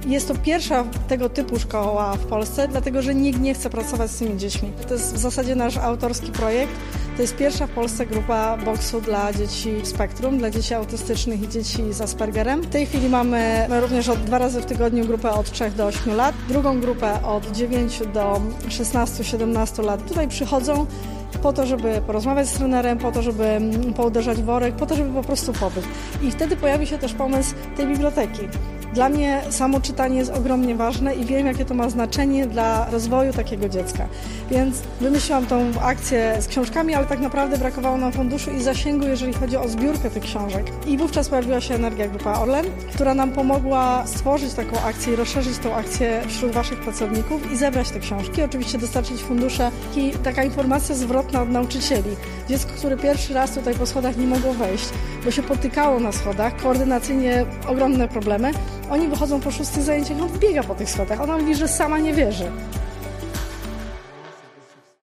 Jest to pierwsza tego typu szkoła w Polsce, dlatego że nikt nie chce pracować z tymi dziećmi. To jest w zasadzie nasz autorski projekt. To jest pierwsza w Polsce grupa boksu dla dzieci w spektrum, dla dzieci autystycznych i dzieci z Aspergerem. W tej chwili mamy również 2 razy w tygodniu grupę od 3 do 8 lat, drugą grupę od 9 do 16-17 lat. Tutaj przychodzą po to, żeby porozmawiać z trenerem, po to, żeby pouderzać worek, po to, żeby po prostu pobyć. I wtedy pojawi się też pomysł tej biblioteki. Dla mnie samo czytanie jest ogromnie ważne i wiem, jakie to ma znaczenie dla rozwoju takiego dziecka. Więc wymyśliłam tą akcję z książkami, ale tak naprawdę brakowało nam funduszu i zasięgu, jeżeli chodzi o zbiórkę tych książek. I wówczas pojawiła się Energia Grupa Orlen, która nam pomogła stworzyć taką akcję i rozszerzyć tą akcję wśród Waszych pracowników i zebrać te książki. Oczywiście dostarczyć fundusze i taka informacja zwrotna od nauczycieli. Dziecko, które pierwszy raz tutaj po schodach nie mogło wejść, bo się potykało na schodach, koordynacyjnie ogromne problemy. Oni wychodzą po 6 zajęciach, on biega po tych schodach. Ona mówi, że sama nie wierzy.